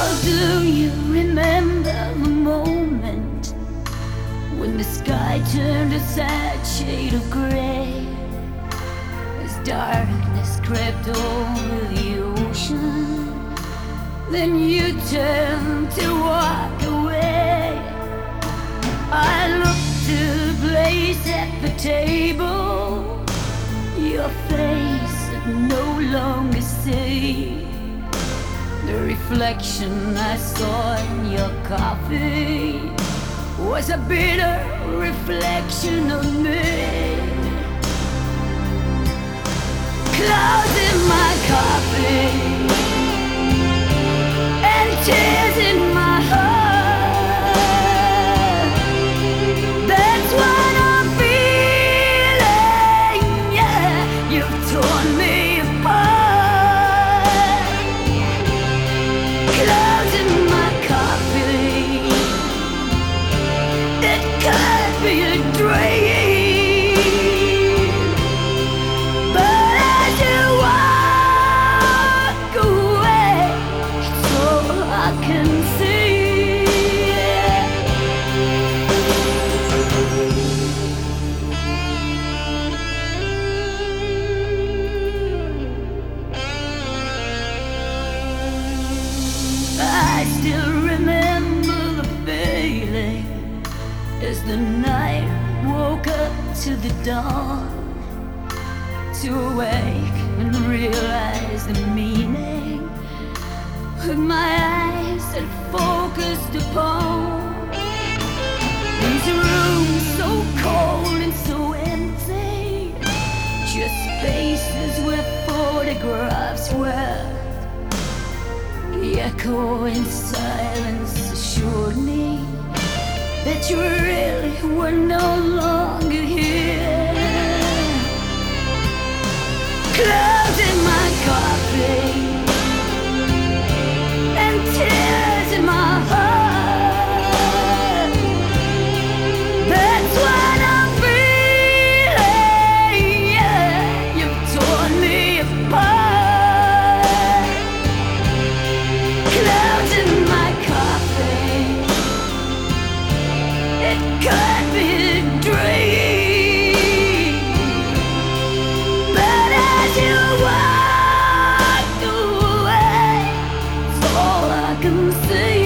do you remember the moment when the sky turned a sad shade of gray, as darkness crept over the ocean? Then you turned to walk away. I looked to the place at the table, your face I no longer see. The reflection I saw in your coffee was a bitter reflection of me. Clouds in my coffee and tears in my heart. That's what I'm feeling, yeah. You've torn me apart. Clouds in my coffee, it could be a dream, but as you walk away, it's all I can see. I still remember the feeling as the night woke up to the dawn, to awake and realize the meaning of my eyes had focused upon. These rooms so cold and so empty, just spaces where photographs were. The echo in silence assured me that you really were no longer here. Clouds in my coffee and tears in my heart. That's what I'm feeling, yeah. You've torn me apart. Clouds in my coffee, it could be a dream, but as you walked away, it's all I can see.